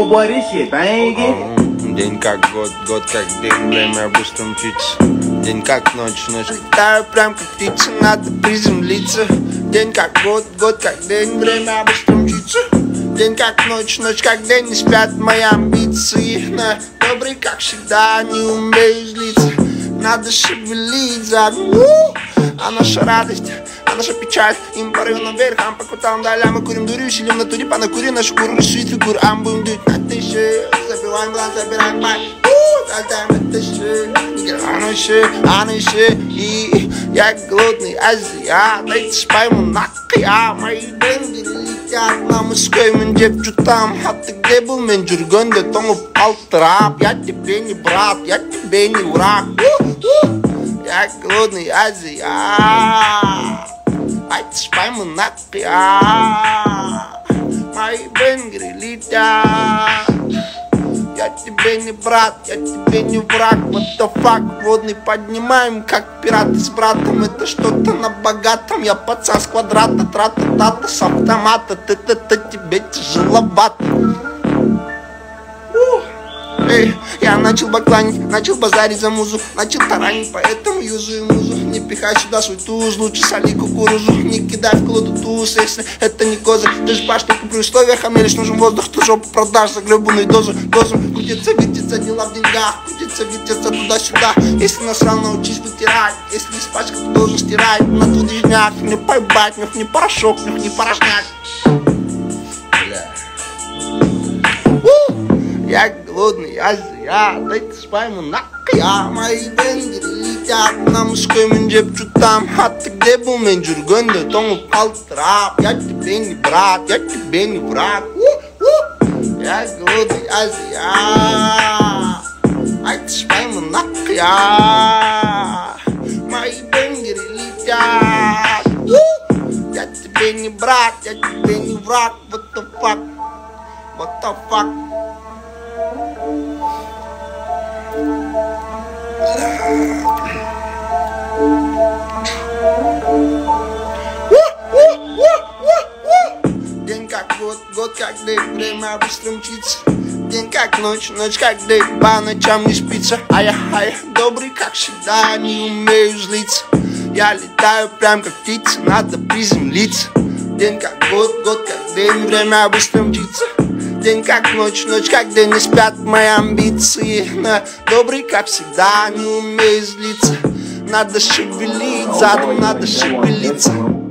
Oh boy, this shit banging. День как год, год как день, время быстро мчится. День как ночь, ночь летаю прям как птица, надо приземлиться. День как год, год как день, время быстро мчится. День как ночь, ночь как день, не спят мои амбиции. Но добрый как всегда, не умею злиться. Надо шевелить задом, а наша радость, а наша печаль. Им порыв наверх, ам по кутам далее. Мы курим дурью, силим на туре, понакури нашу куру, рисует фигур. Ам будем дуть на тысячи, забиваем глаз, забираем бай. Залетаем на тысячи, а ночи, и я голодный азиат. Дайте спайму нахуя, мои бенгеры летят на мужской мендеп чутам. А ты где был, мен жүргенде тоңып алтырап? Я тебе не брат, я тебе не враг. Я голодный азиат. Дайте спайму нахуя, мои бенгеры летят. Я тебе не брат, я тебе не враг. What the fuck, водный поднимаем, как пираты с братом. Это что-то на богатом. Я пацан с квадрата, трата-тата с автомата. Ты тебе тяжеловато. Эй, я начал бакланить, начал базарить за музу, начал таранить, поэтому юзаю музу. Не пихай сюда свой туз, лучше соли кукурузу. Не кидай в колоду туз, если это не козырь. Ты ж башника при условиях, а мне лишь нужен воздух. Ты жопу продашь за гребаную дозу. Крутится, вертится, дела в деньгах. Крутится, вертится туда-сюда. Если насрал, научись вытирать. Если не спачка, ты должен стирать. На тут движняк, не поебать, нюх, не порошок, нюх, не порожняк. Я голодный азиат, дайте спайму нахуя. Мои бенгеры летят на мужской мендеп чутам. А ты где был, мен жүргенде тоңып алтырап? Я тебе не брат, я тебе не враг. Я голодный азиат, дайте спайму нахуя. Мои бенгеры летят. Я тебе не брат, я тебе не враг. What the fuck, what the fuck. День как год, год как день, время быстро мчится. День как ночь, ночь как день, по ночам не спится. А я добрый как всегда, не умею злиться. Я летаю прям как птица, надо приземлиться. День как год, год как день, время быстро мчится. День как ночь, ночь как день, не спят мои амбиции. Но добрый как всегда, не умею злиться. Надо шевелить задом, надо шевелиться.